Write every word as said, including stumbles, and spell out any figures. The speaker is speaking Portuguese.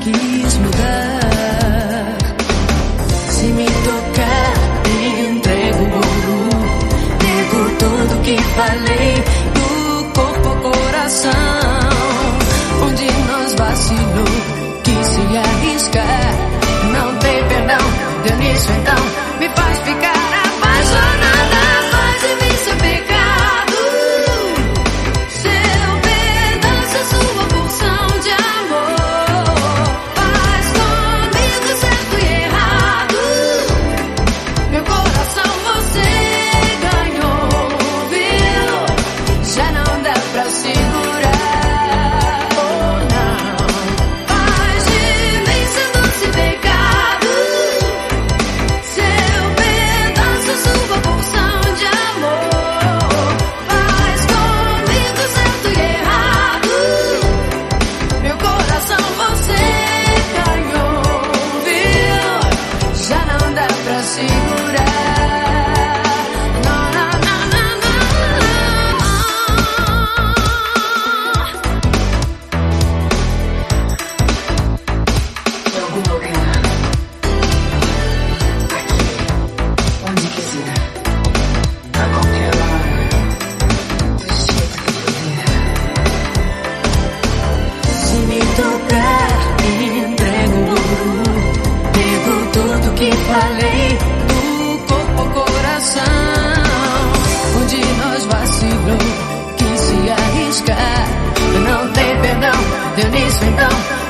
quis mudar. Se me tocar, entrego ouro. Nego tudo que falei, do corpo ao coração. Onde nós vacilou, quis se arriscar. Não tem perdão, deu nisso então. Me faz ficar apaixonada, faz de mim seu pecado. Seu pedaço, sua porção de amor. Faz comigo certo e errado. Meu coração você ganhou, viu? Já não dá pra segurar, oh não. Faz de mim seu doce pecado. Seu pedaço, sua porção de amor. Faz comigo certo e errado. Meu coração você ganhou, viu? Já não dá pra segurar. Não, não, não, não, não. Em algum lugar, aqui, onde quiser, a qualquer hora, do jeito que puder. Se me tocar, entrego ouro. Nego tudo que falei, do corpo ao coração. Onde nós vacilou, quis se arriscar. Não tem perdão, deu nisso então.